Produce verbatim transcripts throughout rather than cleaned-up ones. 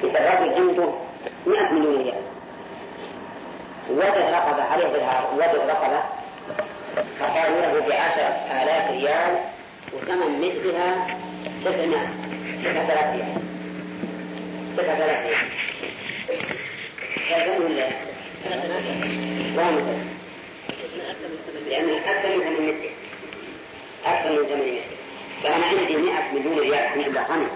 إذا الرجل عنده مئة مليون ريال وجد رقبة عليه بالهار وجد رقبة فقالوا له بعشرة آلاف ريال وثمن مثلها تسعمائة تسعة آلاف ريال تسعة آلاف ريال هذا ولا وامثل لأنه أكثر من ثمن مثله أكثر من ثمن مثله فأنا عندي مئة مليون ريال الحمد لله غني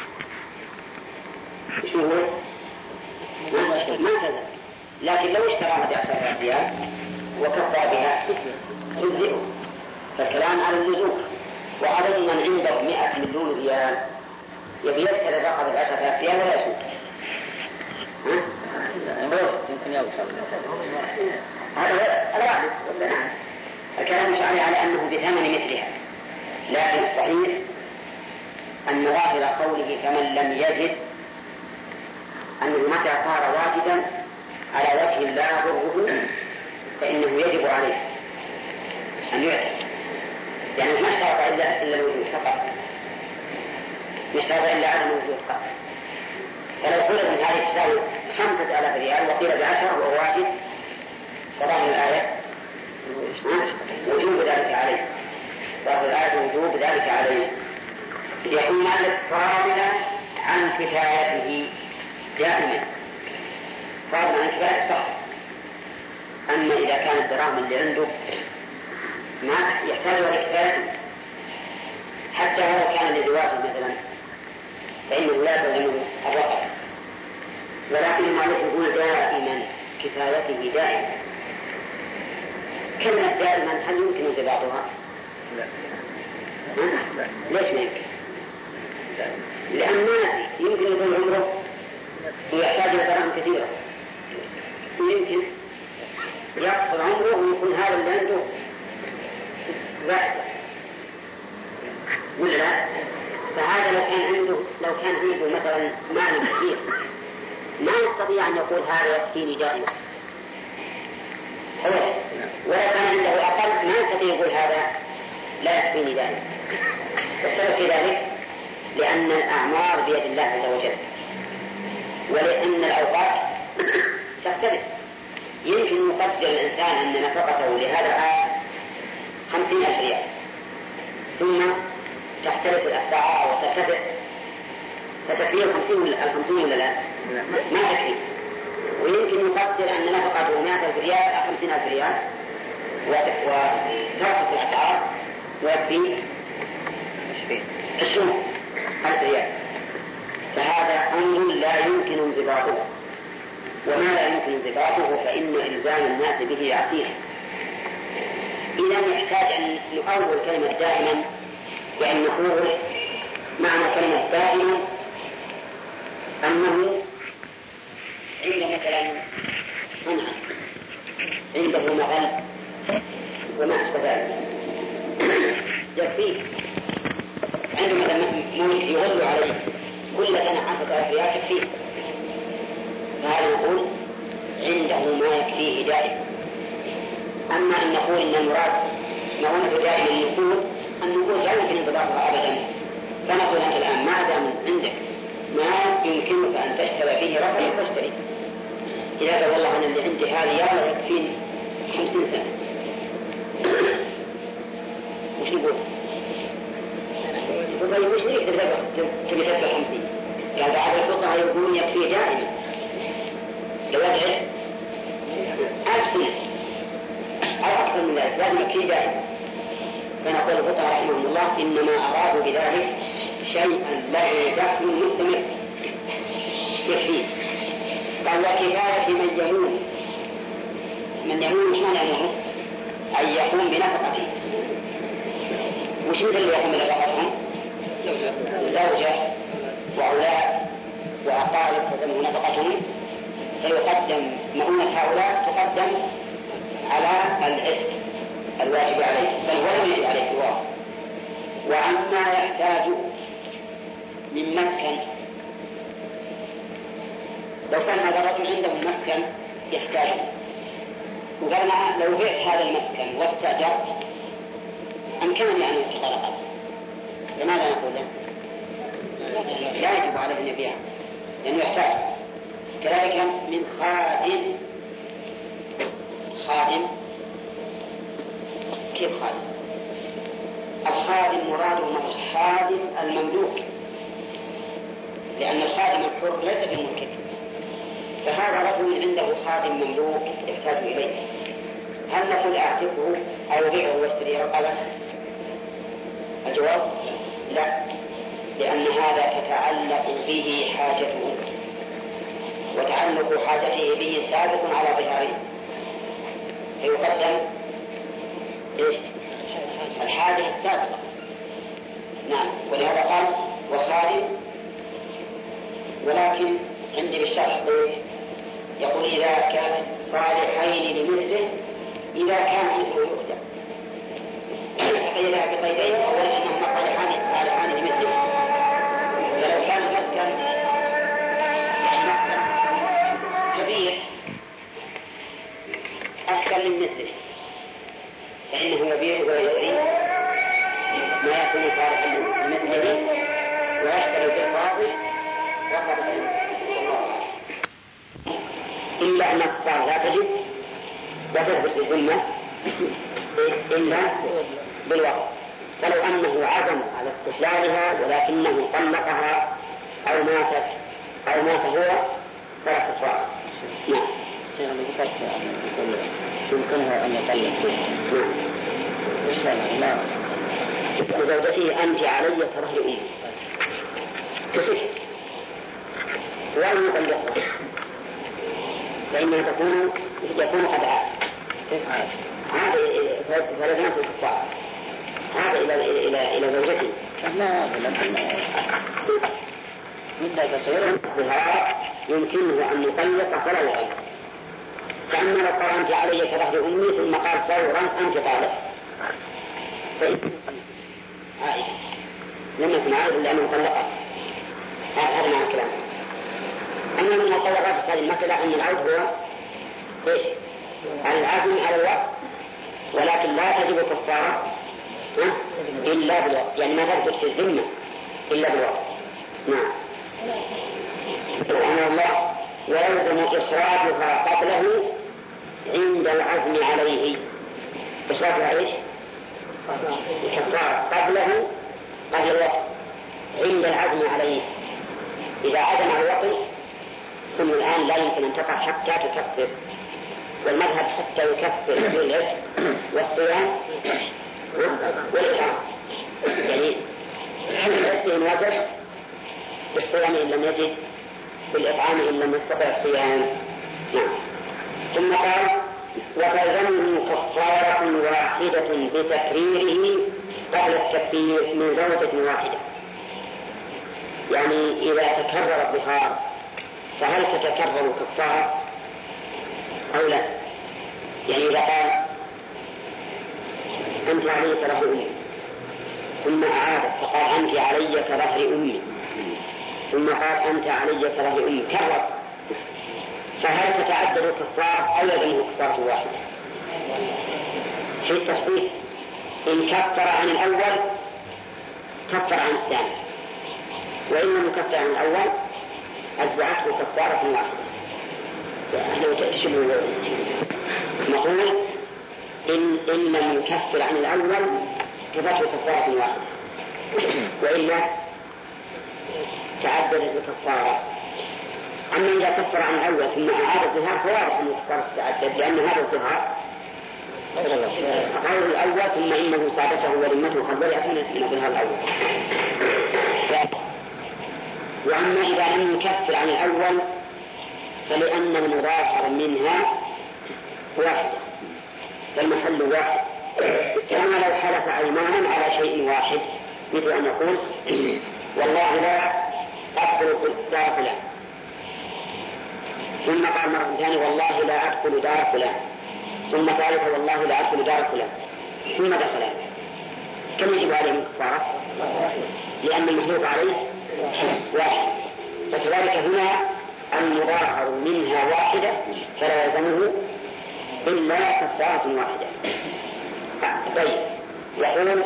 شو هو؟ ما كذا لكن لو اشتراها بعشرة ريال وكفى بها تجزئه فالكلام على اللزوم وعدد من عنده مئة مليون ريال يبي يشتري الرقبة بعشرة ريال ولا يسوق يمكن يوصل هذا الواحد الكلام مش على أنه بثمن مثلها لكن الصحيح أن ظاهر قوله فمن لم يجد أنه متى صار واجدا على وجه لا يضره فإنه يجب عليه أن يعتق يعني ما اشترط إلا إلا الوجود فقط ما اشترط إلا عدم الوجود فقط فلو قلت من هذه تساوي خمسة آلاف ريال وقيل بعشرة وهو واجد فظاهر الآية وجوب ذلك عليه ظاهر الآية وجوب ذلك عليه يكون مالك فاضلا عن كفايته دائما فاضلا عن كفايته صح. أما إذا كانت الدراهم اللي عنده ما يحتاج إلى كفايته حتى لو كان لزواجه مثلا فإنه لا تلزمه الرقم ولكن المؤلف يقول دائما كفايته دائما كلمة دائما هل يمكن انضباطها؟ لا. لا. ليش ما يمكن؟ لأن ما يمكن يكون عمره ويحتاج إلى دراهم كثيرة يمكن يقصر عمره ويكون هذا اللي عنده واحد ولا لا؟ فهذا لو كان عنده لو كان عنده مثلا مال كثير ما يستطيع أن يقول هذا يكفيني دائما ولا كان عنده أقل ما يستطيع يقول هذا لا يكفيني دائما. والسبب في ذلك لأن الأعمار بيد الله عز وجل ولأن الأوقات تختلف يمكن يقدر الإنسان أن نفقته لهذا العام خمسين ألف ريال ثم تختلف الأسعار وترتفع فتكفيه الخمسين ولا لا؟ ما تكفي. ويمكن يقدر أن نفقته مئة ألف ريال أو خمسين ألف ريال وترتفع الأسعار ويكفي عشرين ألف ريال فهذا أمر لا يمكن انضباطه. وما لا يمكن انضباطه فإن إلزام الناس به عسير. إذا يحتاج أن نؤول كلمة دائما بأن نقول معنى كلمة دائما أنه عند مثلا صنعة عنده مغل وما أشبه ذلك يكفيه عنده مثلا موت يغل عليه كل سنة عشرة آلاف ريال يكفيه فهذا نقول عنده ما يكفيه دائما. أما أن نقول إن المراد ما هو دائما النقود النقود لا يمكن انضباطها أبدا فنقول أنت الآن ما دام عندك ما يمكنك أن تشتري فيه رقم تشتري إذا قال والله أنا اللي عندي هذه يلا يكفيني خمسين سنة وش نقول؟ يقول وش ليك تبي تبقى خمسين قال بعض الفقهاء يقولون يكفيه دائما لوجه ألف سنة أو أكثر من ذلك لازم يكفيه دائما. فنقول الفقهاء رحمهم الله إنما أرادوا بذلك شيئا له دخل مستمر يكفيه. قال وكفاية من يمون من يمون مش معنى يمون أن يقوم بنفقته. وش مثل اللي يقوم بنفقتهم؟ زوجة وأولاد وأقارب تتم نفقتهم فيقدم مؤونة هؤلاء تقدم على العتق الواجب عليه بل هو يجب عليه الواجب. وعما يحتاج من مسكن لو كان هذا الرجل عنده مسكن يحتاجه وقال لو بعت هذا المسكن واستأجرت أمكنني أن أشتغل لماذا نقول له؟ لا يجب عليه أن يبيع لأنه يحتاج. كذلك من خادم. خادم كيف خادم؟ الخادم مراده من الخادم المملوك، لأن الخادم الحر ليس بملك، فهذا رجل عنده خادم مملوك يحتاج إليه، هل نقول أعتقه أو بيعه واشتريه رقبة؟ الجواب لا، لأن هذا تتعلق به حاجته، وتعلق حاجته به سابق على ظهاره، فيقدم إيش؟ الحاجة السابقة. نعم، ولهذا قال وخادم، ولكن عندي بالشرح يقول إذا كان صالحين لمثله إذا كان مثله يقدم، فقيلها بقيدين، أولا أنهما صالحان صالحان لمثله، فلو كان مثلا كبير أكثر من مثله فإنه يبيع ويشتري ما يكون صالحا لمثله ويشتري بالفاضل رقبة إلا أن الصار لا تجب وتثبت الذمة إلا بالوقت، فلو أنه عزم على استحلالها ولكنه طلقها أو ماتت أو مات هو فلا كفارة. نعم. يمكنه أن يطلق. نعم. وزوجته أنت علي كظهر أمي كفر وأن يطلقها فإنها تكون يكون قد عاد هذا فلزم في الكفار هذا إلى إلى إلى زوجته لا مدة قصيرة بها يمكنه أن يطلق فلا يغير، كأنما لو قال أنت علي كظهر أمي ثم قال فورا أنت طالق عائد لم يكن عائد إلا أنه طلقها. هذا معنى الكلام. أما من الطلقات هذه المسألة أن العود هو إيش؟ العزم على الوقت، ولكن لا تجب كفارة إلا بالوقت، يعني ما تثبت في الذمة إلا بالوقت. نعم. سبحان الله. ويلزم إخراجها قبله عند العزم عليه. إخراجها إيش؟ كفارة قبله قبل الوقت عند العزم عليه. إذا عزم على الوقت ثم الآن لا يمكن أن تقع حتى تكفر، والمذهب حتى يكفر بالإثم والصيام والإطعام، يعني الإثم إن وجد بالصيام إن لم يجد، بالإطعام إن لم يستطع الصيام. نعم. ثم قال وتلزمه كفارة واحدة بتكريره قبل التكفير من زوجة واحدة، يعني إذا تكرر الظهار فهل تتكرر كفارة أو لا؟ يعني إذا قال أنت علي كظهر أمي ثم أعادت فقال أنت علي كظهر أمي ثم قال أنت علي كظهر أمي كرر، فهل تتعدد الكفارة أو يلزمه كفارة واحدة؟ في التصحيح إن كفر عن الأول كفر عن الثاني، وإن لم يكفر عن الأول أتبعته كفارة واحدة. نقول إن إن لم يكفر عن الأول كفته كفارة واحدة، وإلا تعددت الكفارة. أما إذا كفر عن الأول ثم أعاد الظهار فواضح أن الكفارة تتعدد، لأن هذا الظهار غير الأول ثم إنه سابته ولمته قد برئت من الظهار الأول. وأما إذا لم يكفر عن الأول فلأن المظاهر منها واحدة فالمحل واحد، كما لو حلف أيمانا على شيء واحد، مثل أن يقول والله لا أدخل دار فلان، ثم قال مرة ثانية والله لا أدخل دار فلان، ثم ثالثة والله لا أدخل دار فلان، ثم دخل، كم يجب عليه من كفارة؟ لأن المحلوف عليه واحد، فكذلك هنا المظاهر منها واحدة فلا يلزمه إلا كفارة واحدة. طيب، يقول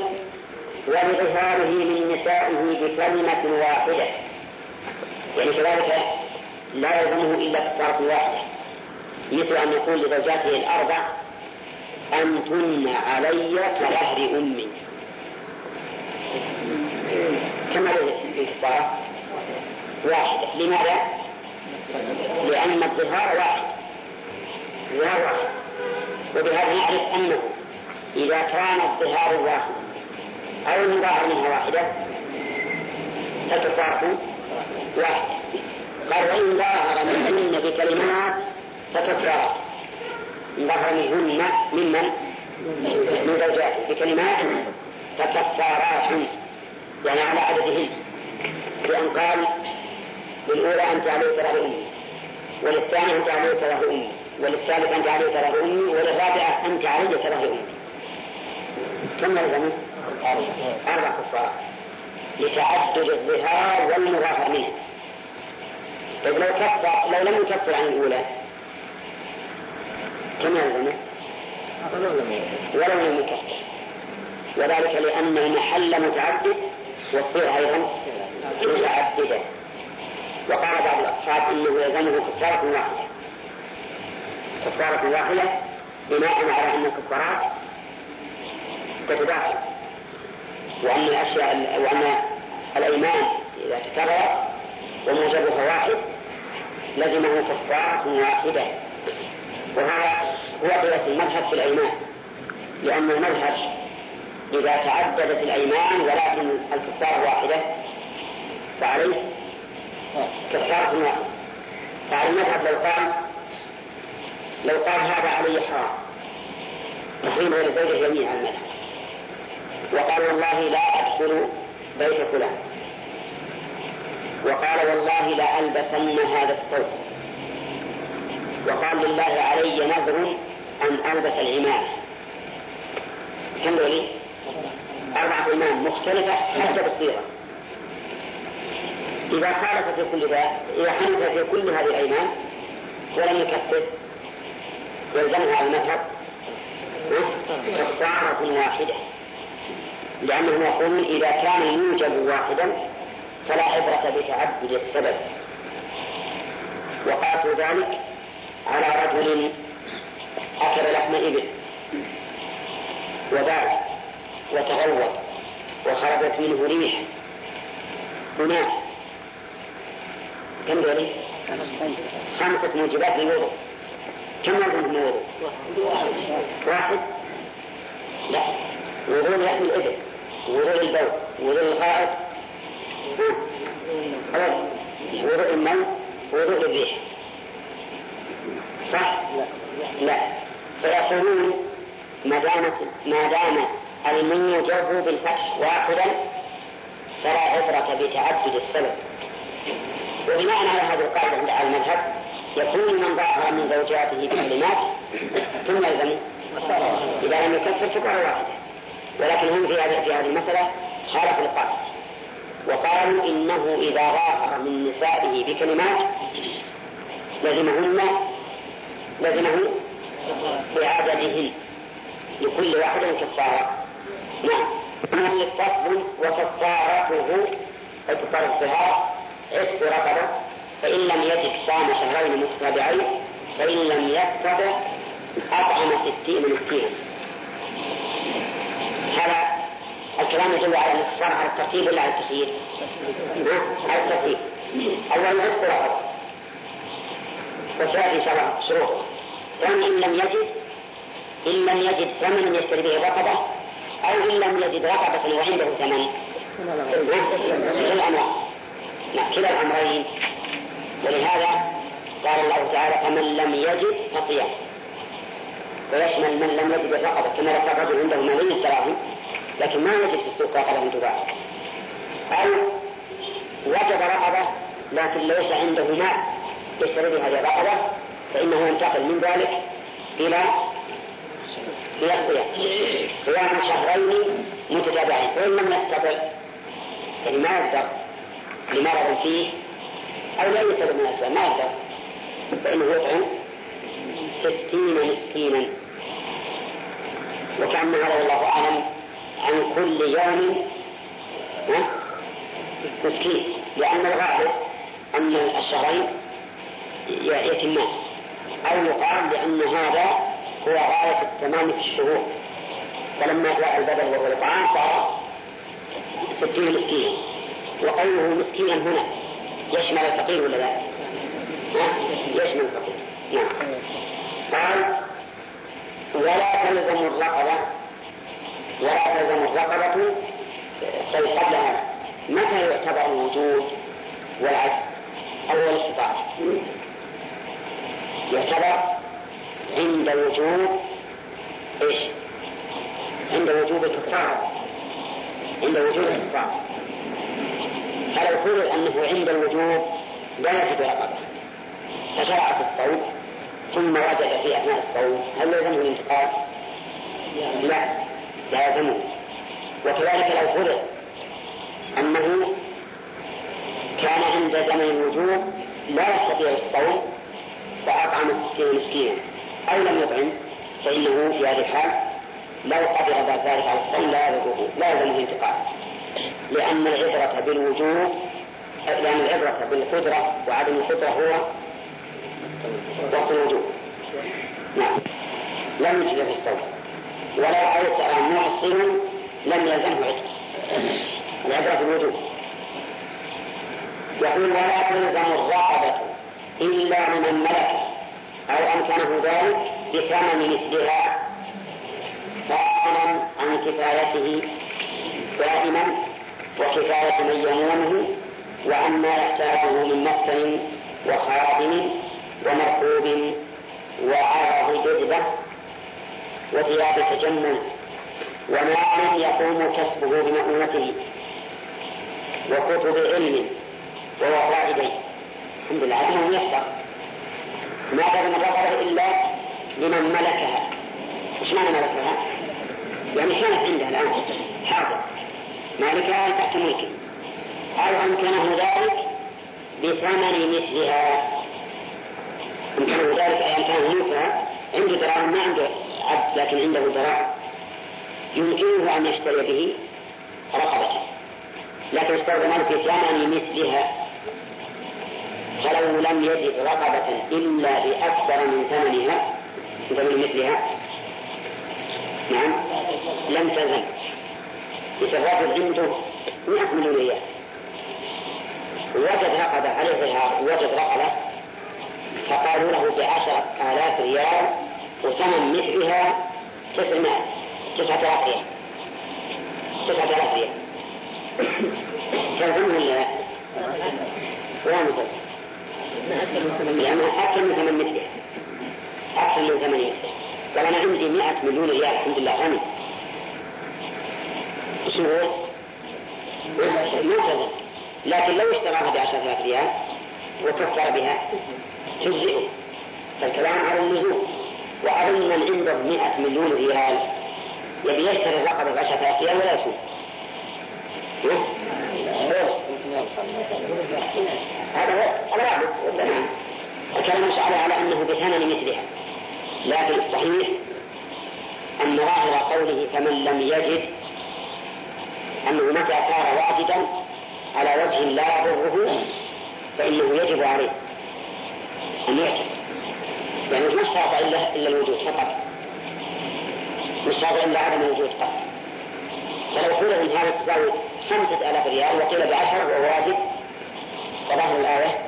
ولظهاره من نسائه بكلمة واحدة، يعني كذلك لا يلزمه إلا كفارة واحدة، مثل أن يقول لزوجاته الأربع أنتن علي كظهر أمي، كما الكفارة واحدة. لماذا؟ لأن الظهار واحد، الظهار واحد، وبهذا نعرف أنه إذا كان الظهار واحد أو المظاهر منها واحدة فكفارة واحدة. قال وإن ظاهر منهن بكلمات فكفارة، إن ظاهر منهن ممن من زوجاته بكلمات فكفارات، يعني على عددهن، لأن قال للأولى أنت عليك ظهر أمي، وللثانية أنت عليك ظهر أمي، وللثالث أنت عليك ظهر أمي، وللرابعة أنت عليك ظهر أمي. كم يلزم؟ أربع كفارات لتعدد الظهار والمظاهر منه. طيب لو كفر لو لم يكفر عن الأولى كم يلزم؟ ولو لم يكفر، وذلك لأن المحل متعدد والصيغة أيضا متعددة. وقال بعض الأصحاب إنه يلزمه كفارة واحدة، كفارة واحدة بناء على أن الكفارات تتداخل، وأن الأشياء وأن الأيمان إذا تكرر وموجبها واحد لزمه كفارة واحدة. وهذا هو قياس المذهب في الأيمان، لأن المذهب إذا تعددت الأيمان ولكن الكفارة واحدة فعليه كفارة واحدة. فعلى المذهب لو قال لو قال هذا علي حرام تحريم غير زوجه يمين على المذهب، وقال والله لا أدخل بيت فلان، وقال والله لا ألبسن هذا الثوب، وقال لله علي نذر أن ألبس العمامة، كم لي؟ أربعة إمام مختلفة حسب الصيغة. إذا خالف في كل ذلك، إذا حنف في كل هذه الأيمان ولم يكفر يلزمها المذهب كفارة واحدة، لأنهم يقولون إذا كان يوجب واحدا فلا عبرة بتعدد السبب. وقاسوا ذلك على رجل أكل لحم إبل وبال وتغوط وخرجت منه ريح هناك، كم ذلك؟ خمسة موجبات للوضوء. كم يلزم من الوضوء؟ واحد؟ لا، وضوء لحم الإبل، وضوء البول، وضوء الغائط، وضوء الماء، وضوء الريح، صح؟ لا. فيقولون ما دام ما دام الموجب بالفتح واحدا فلا عبرة بتعدد السبب. وبناء على هذه القاعدة عند المذهب يكون من ظاهر من زوجاته بكلمات ثم يلزم إذا لم يكفر فكرة واحدة. ولكن هم في هذه في هذه المسألة خالفوا القاعدة وقالوا إنه إذا ظاهر من نسائه بكلمات لزمهن لزمه بعددهن لكل واحد كفارة. نعم. فصل وكفارته أي كفارة الظهار عتق رقبة، فإن لم يجد صام شهرين متتابعين، فإن لم يستطع أطعم ستين مسكينا. هذا الكلام يدل على الاقتصار على الترتيب ولا على التسيير؟ على الترتيب. أولا عتق رقبة وسيأتي إن شاء الله شروطه. ثانيا إن لم يجد إن لم يجد ثمنا يشتري به رقبة، أو إن لم يجد رقبة وعنده ثمن كلا الأمرين. نعم كلا الأمرين. ولهذا قال الله تعالى فمن لم يجد فصيام، ويشمل من لم يجد الرقبة، كما لو كان رجل عنده ملايين الدراهم لكن ما يجد في السوق رقبة تباع، أو وجد رقبة لكن ليس عنده مال يشتري به هذه الرقبة، فإنه ينتقل من ذلك إلى إلى الصيام صيام شهرين متتابعين. وإن لم يستطع يعني ما يقدر لمرض فيه أو لا يستطيع من الأسباب ما يقدر، فإنه يطعم ستين مسكينا. وكأن هذا والله أعلم عن كل يوم مسكين، لأن الغالب أن الشهرين يتمان، أو يقال لأن هذا هو غاية التمام في الشهور، فلما جاء البدل والإطعام صار ستين مسكينا. وقوله مسكينا هنا يشمل الفقير ولا لا؟ يشمل الفقير. نعم. قال ولا تلزم الرقبة، ولا تلزم الرقبة. طيب قبلها متى يعتبر الوجود والعجز أو الاستطاعة؟ يعتبر عند وجود إيش؟ عند وجود الكفارة، عند وجود الكفارة. فلو قلت أنه عند الوجود لا يجد رقبة فشرع في الصوم ثم وجد في أثناء الصوم، هل يلزمه الانتقال؟ لا، لا يلزمه. وكذلك لو قلت أنه كان عند زمن الوجود لا يستطيع الصوم فأطعم مسكينا أو لم يطعم، فإنه في هذه الحال لو قدر بعد ذلك على الصوم لا يلزمه لا يلزمه الانتقال، لأن العبرة بالوجود، لأن العبرة بالقدرة وعدم القدرة هو وقت الوجود. نعم. لم يجد في الصوم، ولو أوسع محصن لم يلزمه عتق، العبرة بالوجود. يقول ولا تلزم الرقبة إلا من ملك أو أمكنه ذلك بثمن مثلها فاضلا عن كفايته دائما وكفاية من يمونه وعما يحتاجه من مسكن وخادم ومركوب وعرض جذبة وثياب تجمل ومال يقوم كسبه بمؤونته وكتب علم ووفاء دين. الحمد لله أنه يحصل ما كان الرقبة إلا لمن ملكها. إيش معنى ملكها؟ يعني كانت عندها الآن حاضر مالكها تحت ملكه، أو أمكنه ذلك بثمن مثلها. أمكنه ذلك أي أمكنه ملكها، عنده دراهم ما عنده عبد لكن عنده دراهم يمكنه أن يشتري به رقبة، لكن اشترى مالك بثمن مثلها، فلو لم يجد رقبة إلا بأكثر من ثمنها ثمن مثلها نعم لم تزل. يتفاضل عنده مئة مليون ريال وجد رقبة عليه ظهار وجد رقبة فقالوا له بعشرة آلاف ريال وثمن مثلها تسعمائة تسعة آلاف ريال تسعة آلاف ريال تلزمه ولا لا؟ ولا مثل لأنها أكثر من ثمن مثلها أكثر من ثمن مثلها. قال أنا عندي مئة مليون ريال الحمد لله غني شو هو؟ ما لكن لو اشتراها بعشرة آلاف ريال وكفر بها تجزئه. فالكلام على اللزوم. وأظن من عنده مئة مليون ريال يبي يشتري الرقبة بعشرة آلاف ريال ولا يسوق. هذا هو الرابط. الكلام مش على أنه بثمن مثلها، لكن الصحيح أن ظاهر قوله فمن لم يجد أنه متى صار واجدا على وجه لا يضره فإنه يجب عليه أن يعتق، يعني مش شرط إلا, إلا الوجود فقط، مش شرط إلا عدم الوجود فقط. فلو قيل إن هذا تساوي خمسة آلاف ريال وقيل بعشر وهو واجب فظاهر الآية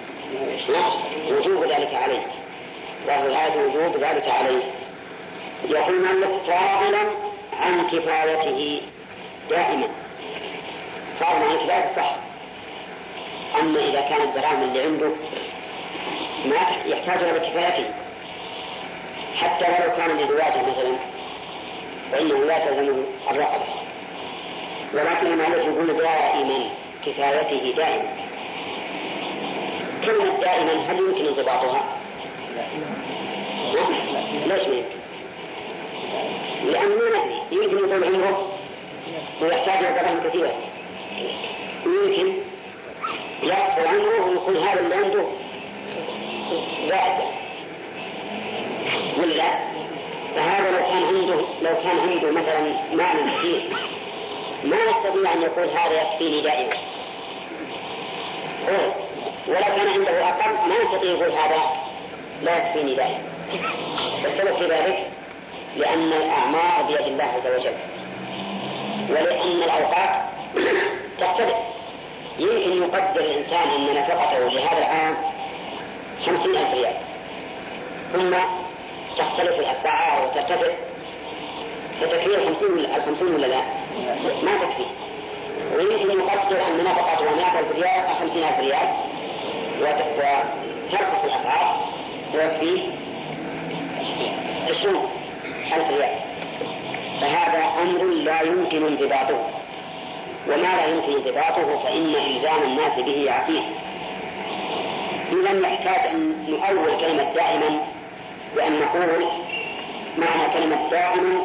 وجوب ذلك عليه، ظاهر الآية وجوب ذلك عليه. يقول مالك فاضلا عن كفايته دائما، فاضلا عن كفايته صح. أما إذا كان الدراهم اللي عنده ما يحتاج إلى كفايته حتى ولو كان لزواجه مثلا فإنه لا تلزمه الرقبة، ولكن مالك يقول دائما كفايته دائما. كلمة دائما هل يمكن انضباطها؟ ليش ما يمكن؟ لأنه ما ندري، يمكن يطول عمره ويحتاج إلى دراهم كثيرة، يمكن يقصر عمره ويقول هذا اللي عنده زائد ولا. فهذا لو كان عنده لو كان عنده مثلا مال كثير ما يستطيع أن يقول هذا يكفيني دائما، ولو كان عنده أقل ما يستطيع يقول هذا لا يكفيني دائما. والسبب في ذلك لأن الأعمار بيد الله عز وجل، ولأن الأوقات تختلف. يمكن يقدر الإنسان أن نفقته لهذا العام خمسين ألف ريال، ثم تختلف الأسعار وترتفع، فتكفيه الخمسين ولا لا؟ ما تكفي. ويمكن يقدر أن نفقته مئة ألف ريال أو خمسين ألف ريال، وترتفع الأسعار ويكفيه عشرين ألف ريال. فهذا أمر لا يمكن انضباطه، وما لا يمكن انضباطه فإن إلزام الناس به عقيم. إذا نحتاج أن نؤول كلمة دائما بأن نقول معنى كلمة دائما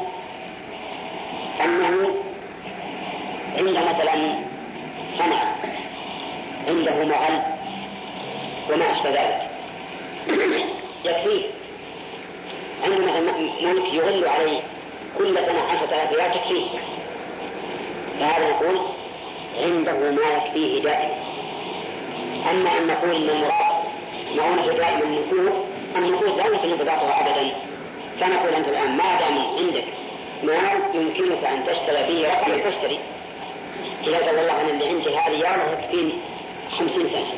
أنه عند مثلا صنع عنده مغل وما أشبه ذلك يكفيه. عندما ملك يغل عليه كل سنة عشرة آلاف ريال تكفيه، فهذا نقول عنده ما يكفيه دائما. أما أن نقول أن المراد معونة دائما النقود، النقود لا يمكن انضباطها أبدا. فنقول أنت الآن ما دام عندك مال يمكنك أن تشتري به رقم تشتري، إذا قال والله أنا اللي عندي هذه يا الله يكفيني خمسين سنة،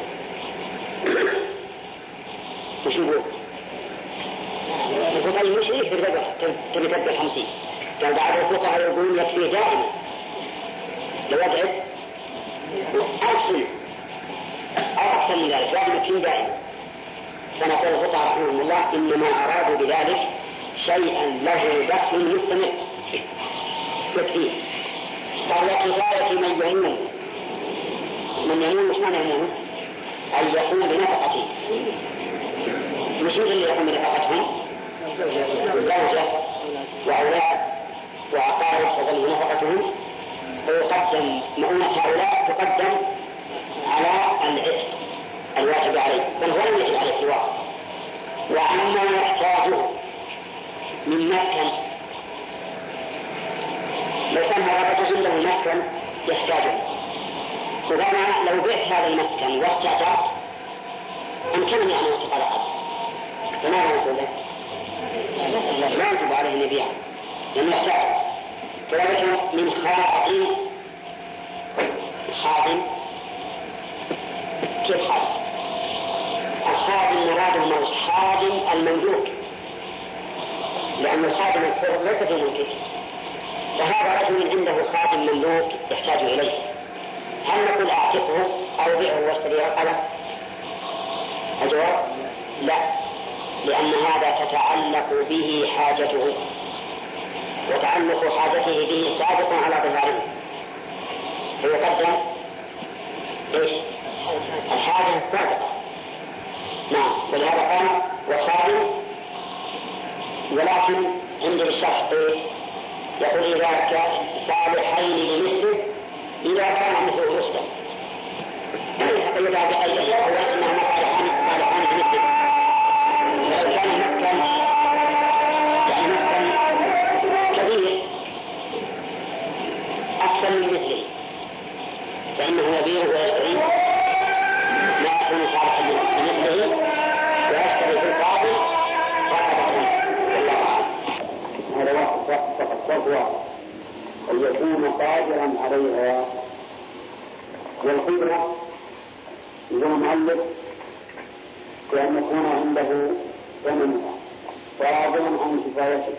وش نقول؟ نقول طيب مش يقدر تبي تبدأ خمسين؟ قال بعض الفقهاء يقولون يكفيه دائما لو يقعد ألف أو أكثر من ذلك، لازم يكفيه دائما. فنقول الفقهاء رحمهم الله إنما أرادوا بذلك شيئا له دخل مستمر يكفيه. قال كفاية من يمون، من يمون مش معنى يمون أن يقوم بنفقته، مش مثل اللي يقوم بنفقتهم زوجة وأولاد وأقارب تظل نفقتهم، فيقدم مؤونة هؤلاء تقدم على العتق الواجب عليه، بل هو لم يجب عليه سواه. وأما يحتاجه من مسكن، لو كان هذا الرجل له مسكن يحتاجه، فأنا لو بعت هذا المسكن واستأجرت أمكنني أن أوثق على قدر، فماذا نقول له؟ لا يجب عليه أن يبيعه لأنه يحتاج. كذلك من خادم، خادم كيف خادم؟ الخادم مراده من الخادم المملوك، لأن الخادم الحر ليس في ملكه، فهذا رجل عنده خادم مملوك يحتاج إليه، هل نقول أعتقه أو بيعه واشتري رقبة؟ الجواب لا، لأن هذا تتعلق به حاجته، وتعلق حاجته به سابق على ظهاره، فيقدم إيش؟ الحاجة السابقة. نعم، ولهذا قال وخادم، ولكن عند الشرط إيش؟ يقول إذا كان صالحين لمثله، إذا كان مثله رشدا، فإذا بأي شيء هو أنه صالحان صالحان لمثله. لو كان مكان يعني مكان كبير أكثر من مثله فإنه يبيع ويشتري ما يكون صالحا لمثله ويشتري في القاضي رقبة. والله أعلم. هذا وقت الصفوة أن يكون قادرا عليها، والقدرة يقول المؤلف بأن يكون عنده ثمنها راضيا عن كفايته،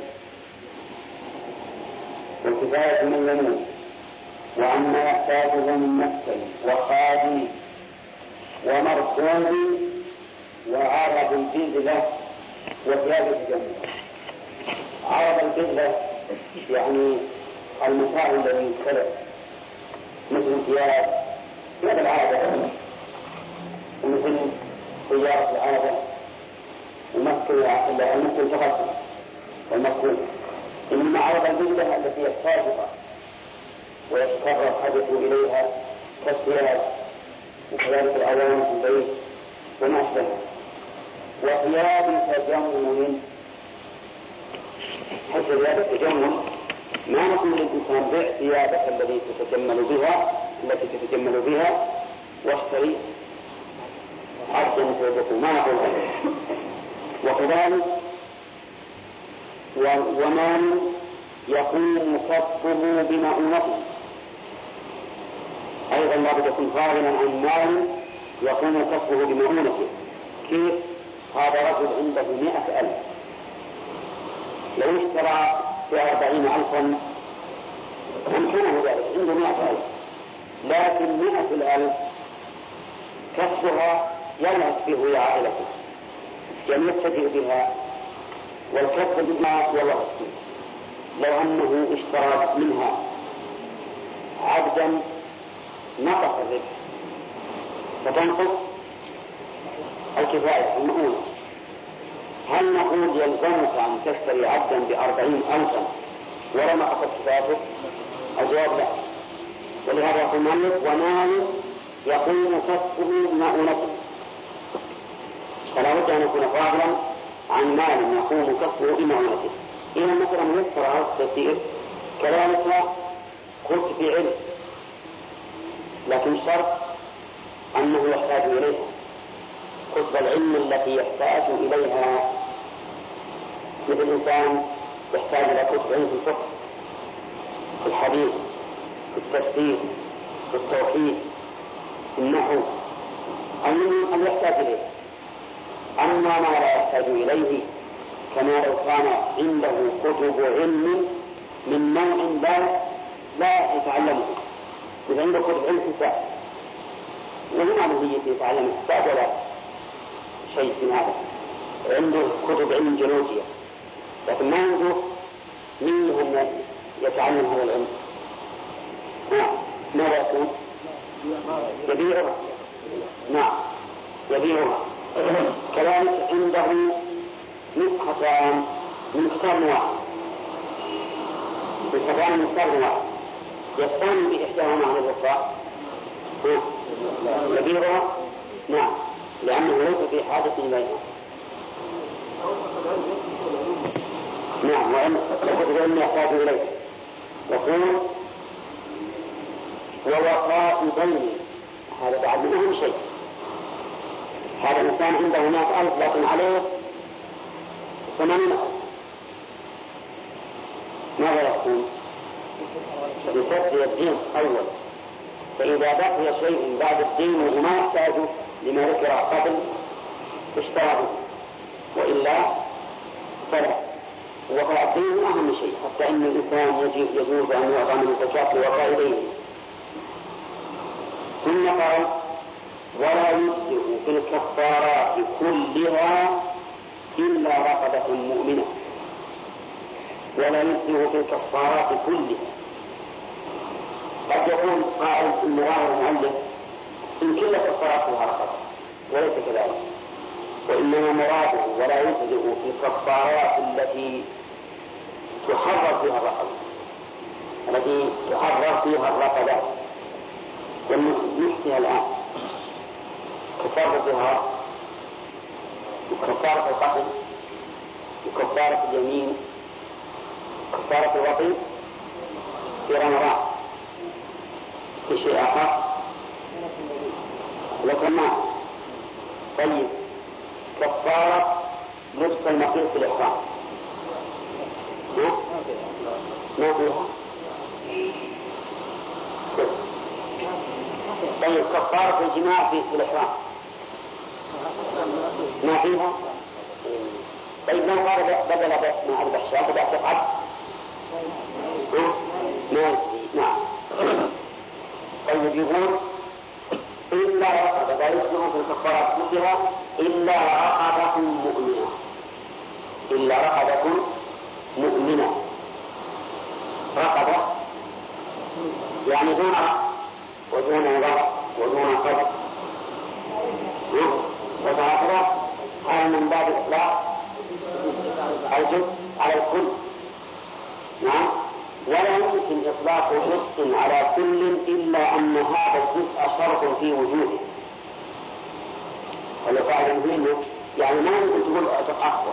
والكفاية من يموت، وعما يحتاجه من مسكن وخادم ومركوب وعرض الجزلة وثياب الجنة. عرض الجزلة يعني المتاع الذي يختلف مثل ثياب ثياب العادة ومثل سيارة العادة ومسكن المسكن فقط والمسكن. إنما عرض الجزلة التي يحتاجها ويتكرر حدث إليها كالثياب وكذلك الأواني في البيت وما أشبهه. وثياب تجمل، حتى ثياب التجمل ما نقول للإنسان بيع ثيابك التي تتجمل بها التي تتجمل بها واشتري عرضا يتوقفوا ما نقول هذا. وكذلك ومن يقوم كفه بمؤونته أيضا لابد يكون فاضلا عن مال يقوم كفه بمؤونته. كيف؟ هذا رجل عنده مئة ألف، لو اشترى بأربعين ألفا أمكنه ذلك، عنده مئة ألف، لكن مئة الألف كفها ينهك به عائلته، يعني يبتدئ بها، والكف بما والله السبيل. لو أنه اشترى منها عبدا نقص الربح فتنقص الكفاية المؤونة. هل نقول يلزمك أن تشتري عبدا بأربعين ألفا ولا نقص كفايته؟ الجواب لا. ولهذا يقول مالك ومال يقوم كفه بمؤونته، فلا بد أن يكون فاضلا عن مال يقوم كفه بمؤونته. إذا مثلا يسر هذا التيسير كذلك قلت في علم، لكن شرط أنه يحتاج إليها، كتب العلم التي يحتاج إليها، مثل الإنسان يحتاج إلى كتب علم في الفقه، في الحديث، في التفسير، في التوحيد، في النحو، المهم أن يحتاج إليه. أما ما لا يحتاج إليه كما لو كان عنده كتب علم من نوع لا لا يتعلمه، إذا عنده كتب علم حساب وهنا مهية يتعلم حساب ولا شيء من هذا، عنده كتب علم جيولوجيا لكن ما عنده منهم يتعلم هذا العلم، نعم ماذا يكون؟ يبيعها، نعم يبيعها. كذلك عنده نسختان من كتاب واحد، نسختان من كتاب واحد يستعمل بإحداهما عن الوفاء يبيعها، نعم لأنه ليس في حاجة إليها. نعم وإن يحتاج إليه. يقول ووقاء دين، هذا بعد من أهم شيء. هذا الإنسان عنده مئة ألف لكن عليه ثمانين ألف، ماذا يكون؟ يسد الدين أول، فإذا بقي شيء بعد الدين وما يحتاج لما ذكر قبل اشتراه، وإلا فلا. وقاء الدين أهم شيء، حتى أن الإنسان يجوز أن يعطى من الزكاة لوقاء دينه. ثم قال ولا يجزئ في الكفارات كلها إلا رقبة مؤمنة، ولا يجزئ في الكفارات كلها. قد يكون قائل إن ظاهر المؤلف إن كل كفاراتها رقبة، وليس كذلك، وإنما مراده ولا يجزئ في الكفارات التي تحرر فيها الرقبة، التي تحرر فيها الرقبة ونحكيها الآن: كفارة الظهار، وكفارة القتل، وكفارة اليمين، كفارة الوطي في رمضان. في شيء آخر لكن ما طيب كفارة لبس المقيم في الإحرام ما فيها. طيب كفارة الجماع في الإحرام ما فيها. طيب لو قال بدل ما أذبح شاة بدأت عبد ما نعم. طيب يقول إلا رقبة، لا يسمع في الكفارات كلها إلا رقبة مؤمنة، إلا رقبة مؤمنة. رقبة يعني دون ودون وضع ودون قدر وتعاطرة، هذا من باب إطلاق الجزء على الكل. نعم ولا يمكن إطلاق جزء على كل إلا أن هذا الجزء شرط في وجوده. ولو قاعد مهمة يعني ما يمكن تقول أكبر،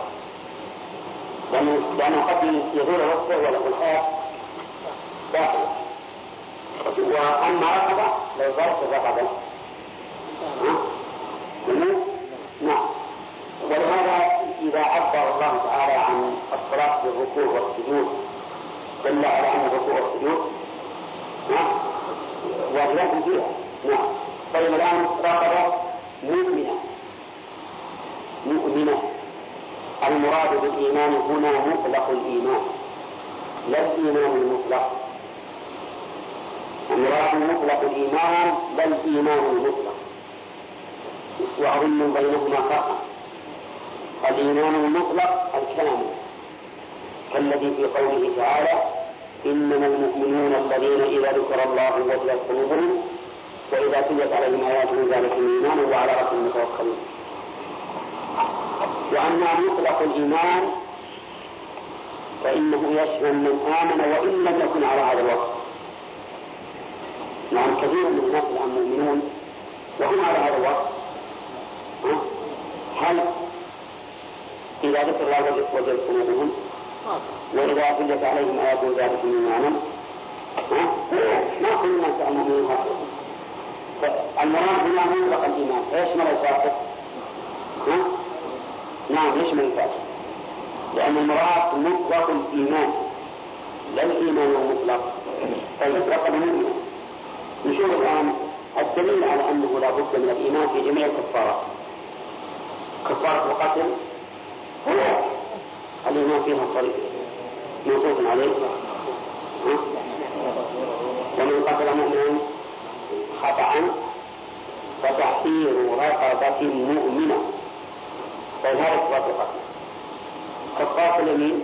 لأنه قد يدور وقته ولا الحياة داخل. وأما رقبة لو ظرف الرقبة الركوع والسجود دل على أن الركوع والسجود واجبات فيها. نعم. طيب الآن رقبة مؤمنة مؤمنة المراد بالإيمان هنا مطلق الإيمان لا الإيمان المطلق. المراد مطلق الإيمان لا الإيمان المطلق، وأظن بينهما فرقا. الإيمان المطلق الكامل كالذي في قوله تعالى إنما المؤمنون الذين إذا ذكر الله وجلت قلوبهم وإذا تليت عليهم آياته زادتهم إيمانا وعلى ربهم يتوكلون. وأما مطلق الإيمان فإنه يشمل من آمن وإن لم يكن على هذا الوصف. نعم كثير من الناس الآن مؤمنون وهم على هذا الوصف. هل إذا ذكر الله وجلت قلوبهم وإذا تليت عليهم آياته زادتهم إيمانا ما كل الناس المؤمنين هكذا. المراد هنا مطلق الإيمان فيشمل الفاسق. نعم يشمل الفاسق لأن المراد مطلق الإيمان لا الإيمان المطلق. طيب رقم مؤمن. نشوف الآن الدليل على أنه لا بد من الإيمان في جميع الكفارات. كفارة القتل الإيمان فيها صريح موقوف عليه. ومن قتل مؤمنا خطأ فتحرير رقبة مؤمنة. طيب هذا كفارة القتل. كفارة اليمين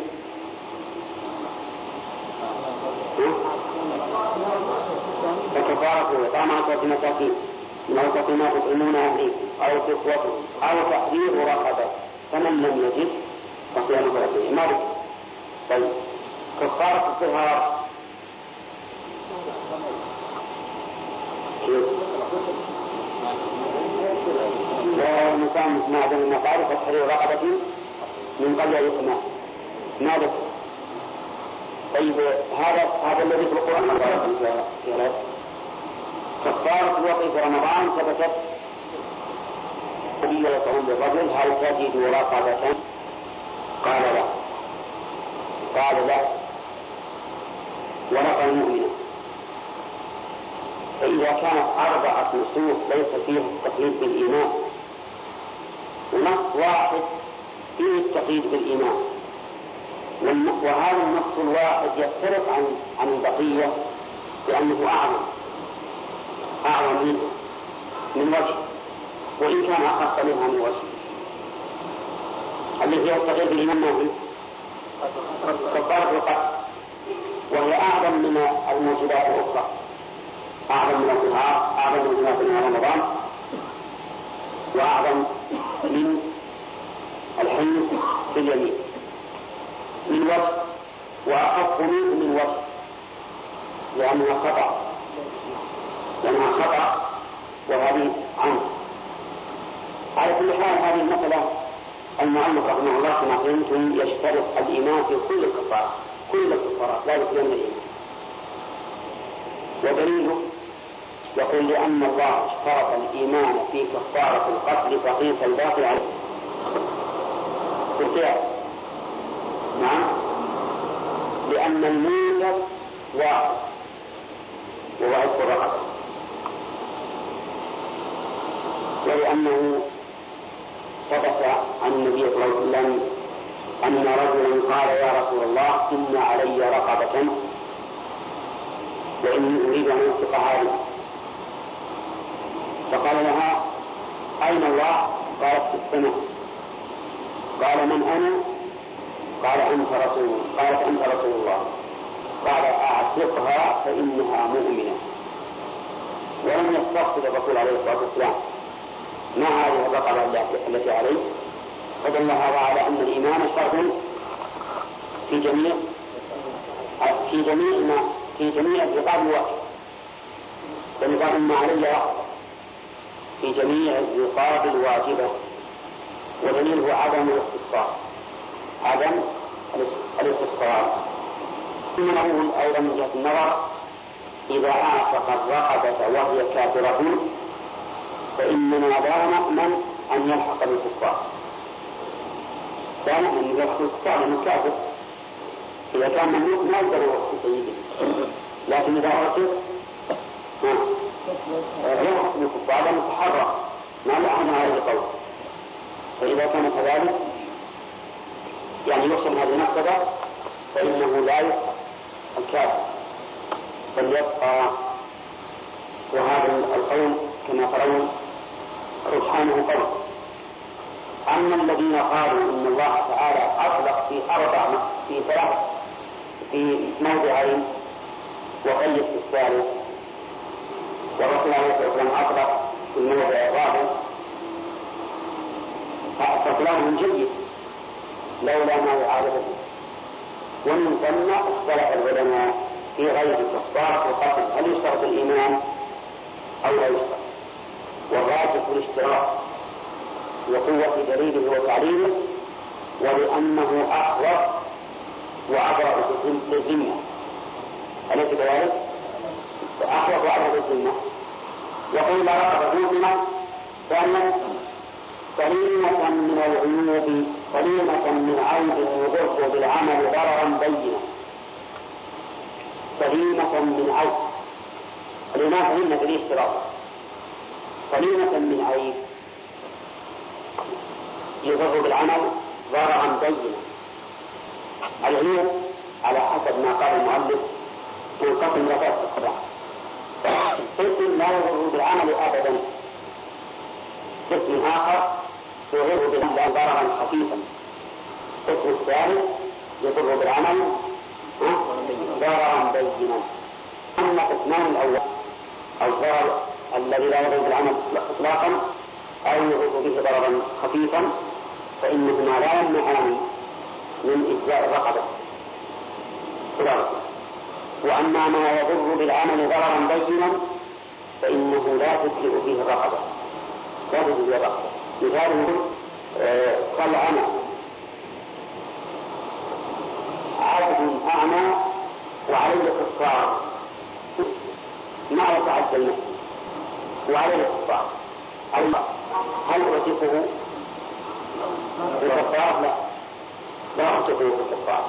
فكفارة إطعام عشرة مساكين من أوسط ما تطعمون أهليه أو كسوته أو تحرير رقبة فمن لم يجد فصيام ثلاثين أيام. طيب كفارة الطهارة والمسام مع ذلك المقارب فتحرير رقبة من قبل أن يسمع ماذا؟ طيب هذا هذا الذي في القرآن كفارة الوقت في رمضان ثبتت النبي يطعم بالرجل هل تجد رقبة؟ قال لا. قال لا ورقة المؤمنة. فإذا كانت أربعة نصوص ليس فيها التقييد بالإيمان ونص واحد فيه التقييد بالإيمان وهذا النص الواحد يختلف عن عن البقية لأنه أعظم أعظم منه من وجه وإن كان أخف منها من وجه. الذي يستقيد بالإيمان ما هي كفارة القتل وهي أعظم من الموجودات الأخرى أعظم من الطهارة أعظم من من رمضان وأعظم من الحنث في اليمين من وجه وأخف منه من وجه لأنها خطأ لأنها خطأ وهذه عنه. على كل حال هذه المسألة المؤلف رحمه الله كما فهمتم يشترط الإيمان في كل الكفارات كل الكفارات لا يكون من الإيمان. ودليله يقول لأن الله اشترط الإيمان في كفارة القتل فقيس الباقي عليه بالفعل. نعم لأن الموجب واحد وهو عتق الرقبة ولأنه ثبت عن النبي صلى الله عليه وسلم أن رجلا قال يا رسول الله إن علي رقبة وإني أريد أن أنفق هذه فقال لها أين الله؟ قالت في السماء. قال من أنا؟ قال أنت رسول قالت أنت رسول الله. قال أعتقها فإنها مؤمنة. ولم يستقصد الرسول عليه الصلاة والسلام ما هذه الرقبة التي عليه فدل هذا على أن الإيمان شرط في جميع في جميع ما في جميع الرقاب الواجبة فنقال ما علي رقبة في جميع الرقاب الواجبة ودليله عدم الاختصاص عدم الاختصاص. ثم نقول أيضا من جهة النظر إذا أعتق الرقبة وهي كافرة فإننا لا نأمن أن يلحق بالكفار لا نأمن أن يلحق بالكفار لأنه كافر إذا كان مملوك ما يقدر يوصي سيده، لكن إذا أعطي يحكم الكفار متحرر ما لأحد هذا القول. فإذا كان كذلك يعني يحسن هذه المقصدة فإنه لا يحسن الكافر بل يبقى. وهذا القول كما ترون رجحانه قول. أما الذين قالوا إن الله تعالى أطلق في أربع في ثلاث في موضعين وقيد في الثالث، والرسول عليه الصلاة والسلام أطلق في الموضع الرابع، فإطلاقهم جيد لولا ما يعارضه. ومن ثم اختلف العلماء في غير الكفار والقتل هل يشترط الإيمان أو لا يشترط، والراجح الاشتراط وقوة دليله وتعليله، ولأنه أحوط وأبرأ للذمة. أليس كذلك؟ أحوط وأبرأ للذمة. وقيل رغب مؤمنا ثانيا سليمة من العيوب، سليمة من عيب يضر بالعمل ضررا بينا. سليمة من عيب، الإمام سليمة في الاشتراط، سليمة من عيب يضر بالعمل ضررا بينا. العيوب على حسب ما قال المؤلف تنقسم إلى ثلاث أقسام. قسم لا يضر بالعمل أبدا، قسم آخر يضر بالعمل ضررا خفيفا، قسم الثالث يضر بالعمل ضررا بينا. أما قسمان الأول الضرر الذي لا يضر بالعمل إطلاقا أو يضر به ضررا خفيفا فإنهما لا يمنعان من إجزاء الرقبة. وأما ما يضر بالعمل ضررا بينا فإنه لا تجزئ فيه الرقبة، لا تجزئ الرقبة. مثاله كالعمى، عبد أعمى وعليه كفار ما يتعجل نفسه وعليه كفار، هل أعتقه بالكفار؟ لا، لا أعتقه بالكفار.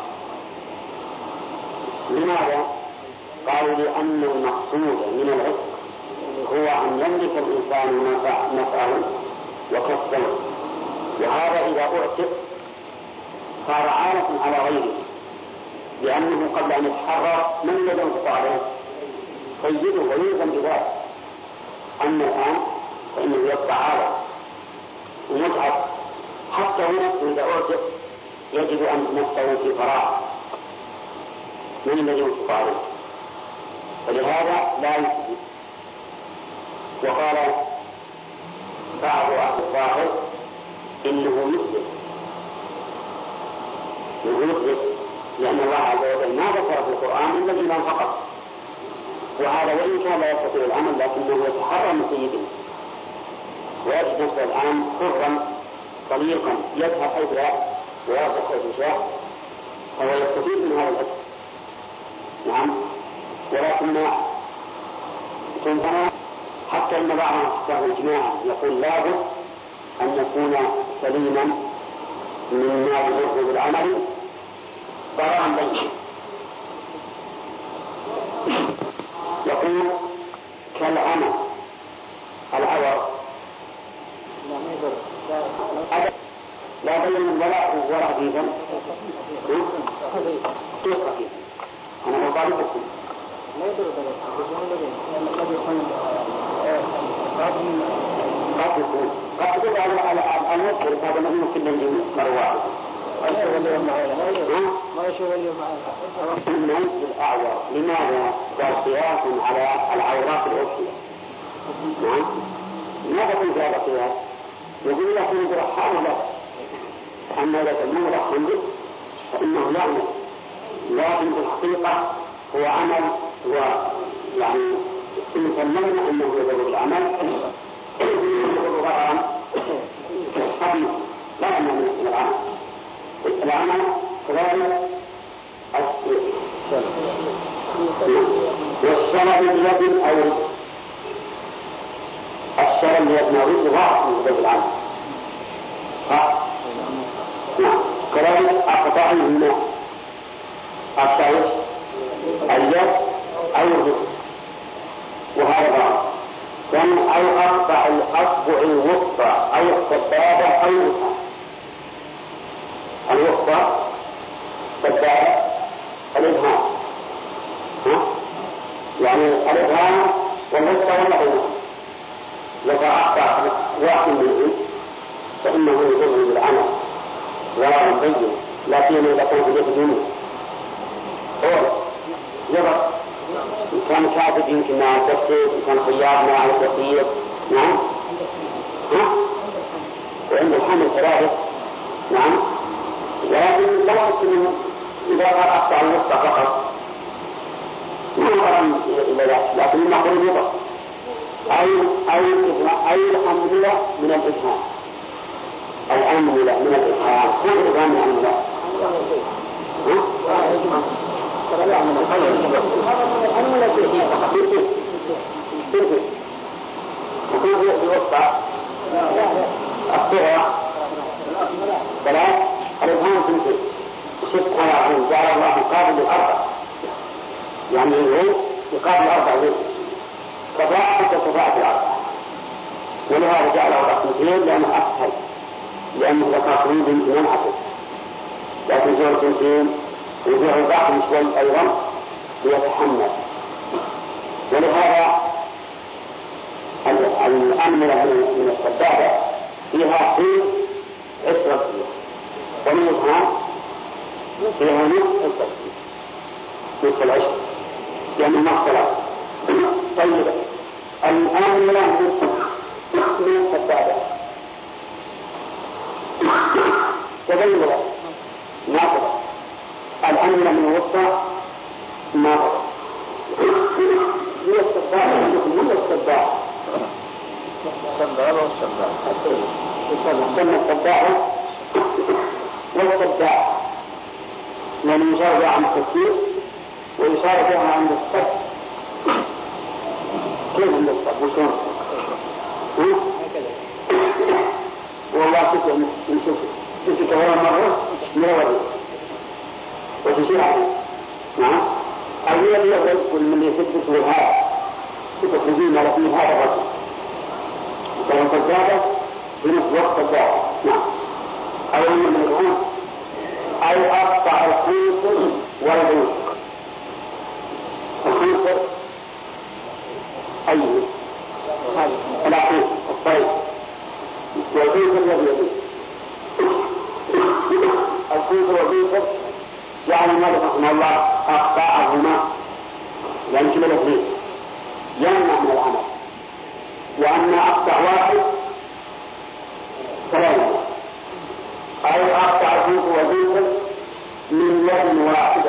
لماذا؟ قالوا لأن المقصود من العتق هو أن يملك الإنسان نفعه وكسبه، وهذا إذا أعتق صار عالة على غيره، لأنه قبل أن يتحرر من الذي ينفق عليه؟ سيده ويلزم بذلك. أما الآن فإنه يبقى عالة ومتعب، حتى هو إذا أعتق يجب أن نفسه في فراغ من الذي ينفق عليه، ولهذا لا يجب. وقال بعض أهل الظاهر إنه يثبت إنه يثبت لأن الله عز وجل ما ذكر في القرآن إلا الإيمان فقط، وهذا وإن كان لا يستطيع العمل لكنه يتحرر من سيده ويجد نفسه الآن حرا طليقا يذهب حيث يشاء ويرجع حيث يشاء، فهو يستفيد من هذا الأجر. نعم، ولكن تنفع حتى إن بعض أصحاب الجماعة يقول لابد أن يكون سليما من ما يضر بالعمل ضررا بينا. يقول كالعمى العور لا بين ولا ولا عزيزا كيف خفيف. أنا أطالبكم لا يضر قد يكون قد يكون على المذكر هذا مهم كل الجميع مرواح ما يشوف اليوم معنا الناس الأعور. لماذا؟ قياس على العورات الأخرى. نعم، ماذا كنت هذا قياس؟ يقول لك من رحال لا، أما إذا كان رحال فإنه يعمل، لكن في الحقيقة هو عمل ويعني سلمنا أنه يضر بالعمل يضر ضررا خفيف لا يمنع من العمل. العمل كذلك والصلاة باليد أو الصلاة باليد نريد ضعف من ضرب العمل. نعم، كذلك أقطاع الماء أقطع اليد أو الرجل، وهذا بعض. ثاني أو أقطع الأصبع الوسطى أو السبابة أو الإبهام. الوسطى السبابة الإبهام، يعني الإبهام والوسطى ولا بينهم. إذا أقطع واحد منهم فإنه يضر بالعمل ولا يبين، لكن إذا كان في اليد منه هو يضر. إن كان كاتب يمكن مع التفسير، إن كان خيار مع التفسير، نعم. ها؟ وعند الحمل ثلاثة، نعم. ولكن لا يمكن إذا أقطع الوسطى فقط ما نقرأ إلى ذلك، لكن ما قل يضر. أي أي أي الأمثلة من الإبهام، الأمثلة من الإبهام، كل الإبهام من الأمثلة. يكون في الوسطى الصغرى ثلاث، الإبهام تنتهي وست على جعل الله مقابل الأربع، يعني هو يقابل الأربع ذي كفاءة كفاءة الأربع، ولهذا جعله رقمتين لأنه أسهل، لأنه تقريبا من عشر، لكن زور تنتين وزور الضعف شوي أيضا ليتحمل. ولهذا الأمنة من السبابة فيها حين عشرة فيها، ومن الإبهام فيها نصف عشرة نصف العشر، يعني ما اختلف. طيب الأمنة من السبابة تبين لك ناقضة، الأمنة من الوسطى ناقضة. هي السبابة من السبابة السبابة والسبابة يسمى السبابة والسبابة، لأن يشار بها عن التفسير ويشار بها عن السب. كيف عند السب وشون؟ والله شوف نشوف شوف كمان مرة نوري وتشير عليه. نعم. أولي اللي يقول من يثبت هذا صفة نزيمة لكن هذا الرجل فلن تزداد في نفس وقت الزاد. نعم. أولي من الهون أي أقطع الخنصر والبنوك. الخنصر أيه العقيق الطيب والخنصر الذي يبيه. الخنصر والبنوك يعني ماذا رحمه الله أقطعهما لأن كلا الاثنين يمنع من العمل، وأن أقطع واحد ثلاثة أو أقطع فيه وزيفا من يد واحدة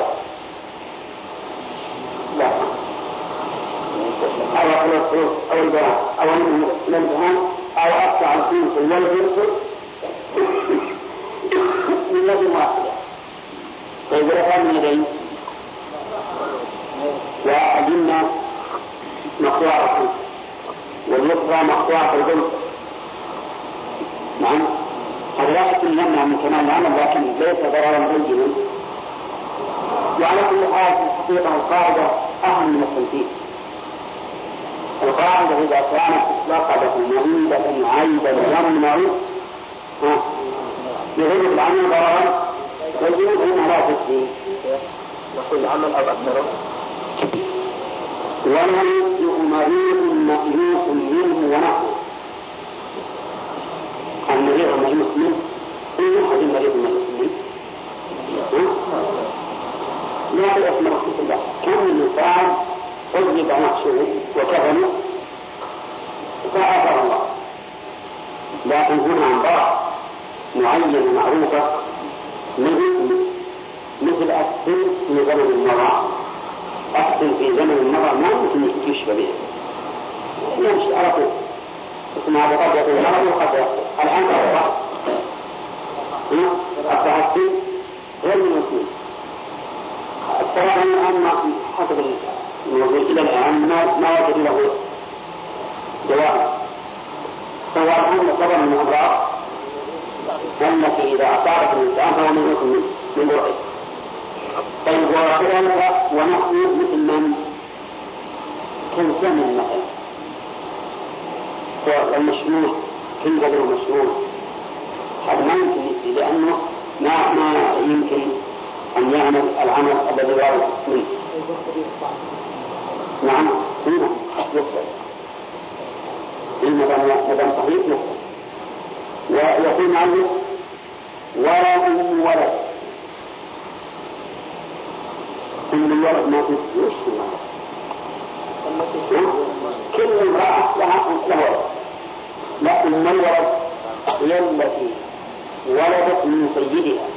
لا أو أخلص أو البيان أو من البيان أو أقطع فيه والزيفا من يد واحدة. طيب ولا من يدين وقدمنا مقطوعة واليسرى مقطوعة الجنب. نعم. هذا لا يمكن يمنع من كمال العمل لكن ليس ضررا بينا. وعلى كل حال في الحقيقة القاعدة أهم من التنفيذ. القاعدة إذا كانت لقبة معيبة عيبا يمنع يغيب العمل ضررا والجنود هنا لا تسليم نقول العمل أو أكثره. ولا يجزئ مريض مألوف منه ونحوه. المريض المجلس منه إيه أحد المريض المجلس منه لا يأثم رحمة الله. كم من إنسان أجلب نفسه وكفنه فأثر الله، لكن هنا عن معينة معروفة مثل مثل أحسن في زمن المرأة. أحسن في زمن المرأة ما يمكن يشبه به يمشي على طول اسمها بقدر يقول المرأة وقدر الآن أربعة التحسن غير من المسلم. الصراحة أن حسب الموضوع إلى الآن ما وجد له جواب، سواء أن طبعا من الأمراض التي إذا أصابت الإنسان فهو من من روحه طيب وكذلك ونحن مثل من كالزمن مثلا والمشروع كل قدر مشروع هذا ما يمكن لأنه ما ما يمكن أن يعمل العمل الذي وارد منه. نعم هنا يفعل المدام مدام صحيح يفعل ويكون عنه ولد ولد كل الولد ما تسويش كل امرأة لها ولد لكن الولد هي التي ولدت من سيدها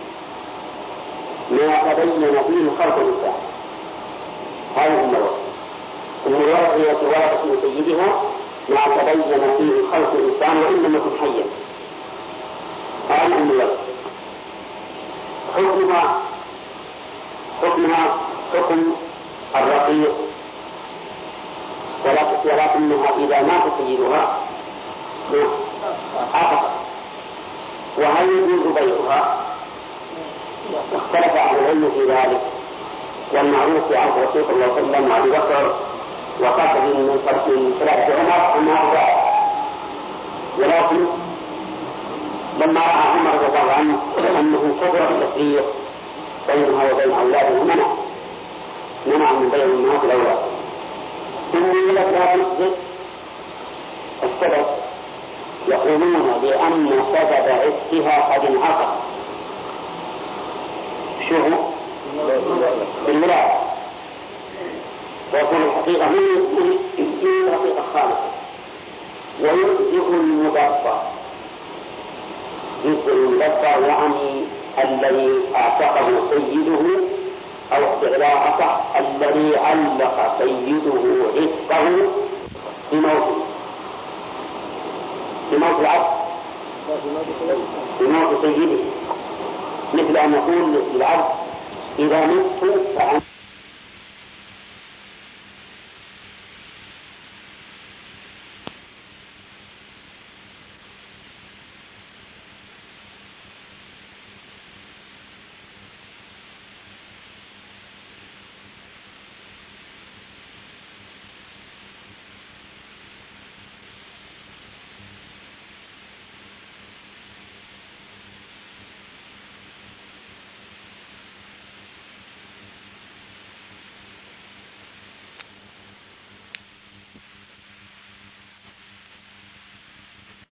ما تبين فيه خلق الإنسان. هذه الولد الولد هي ولدت من سيدها ما تبين فيه خلق الإنسان وإن لم يكن حيا. هذه الولد حكمها حكمها حكم الرقيق ولكنها إذا مات سيدها عتقت. وهل يجوز بيعها؟ اختلف أهل العلم في ذلك، والمعروف في عهد الرسول صلى الله عليه وسلم وأبي بكر وقاتل من ثلاثة عمر أنها ذلك. ولكن لما رأى عمر رضي الله عنه أنه كبر التفريق بينها وبين أولادها منع منع من بيع الناس الأولاد. ثم لا تجد السبب يقولون بأن سبب عتقها قد انعقد. شو هو؟ بالولاء. ويكون الحقيقة من الحقيقة خالصة. ويجزئ المدبر جزء المدبر يعني الذي اعتقه سيده أو استعلاقه الذي علق سيده عتقه بموته بموت العبد بموت سيده، مثل أن نقول للعبد إذا مت فأنت